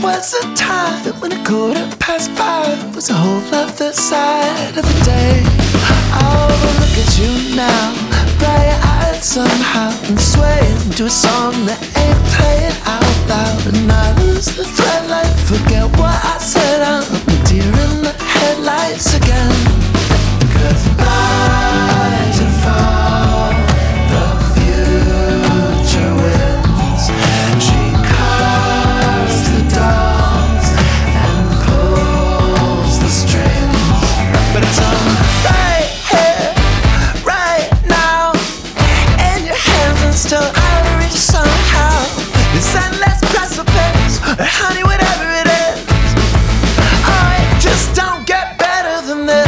was a time when a 5:15 was a whole other side of the day. Oh, but look at you now, bright-eyed somehow, and swaying to a song that ain't playing out loud. And I lose the thread, like forget what I said. I'm a deer in the headlights again. 'Cause rise and fall, the future wins. She carves the dolls and pulls the strings, but it's all right here, right now, in your hands and still out of reach somehow. This endless precipice, honey, whatever it is, oh, it just don't get better than this.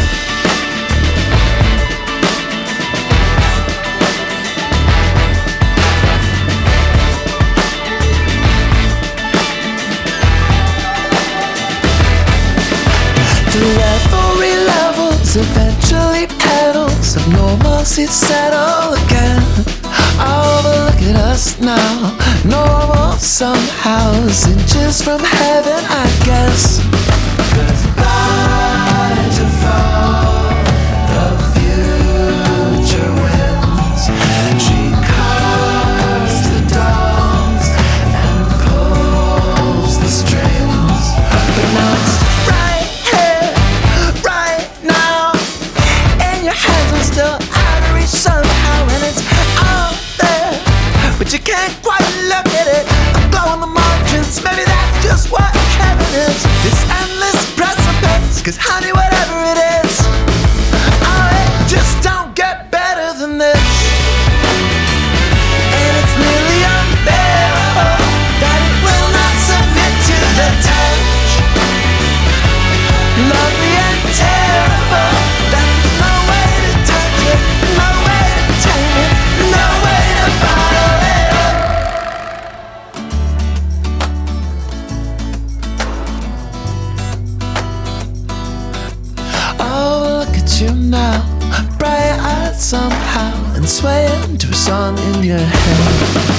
Through every levels, eventually petals of normalcy settle again. Oh, but look at us now, normal somehow, inches from heaven, I guess. 'Cause rise and fall, the future wins. She carves the dolls and pulls the strings, but now it's right here, right now, in your hands and still out of reach somehow, and it's out there, but you can't quite look at it. I'm blowing the margins, maybe that's just what heaven is. This endless precipice, 'cause honey, whatever it is, oh, it just don't get better than this. And it's nearly unbearable that it will not submit to the touch. Lovely and terrible, that there's no way to touch it, no way to tame it, no way to bottle it up. Oh, look at you now, bright-eyed somehow, and swaying to a song in your head.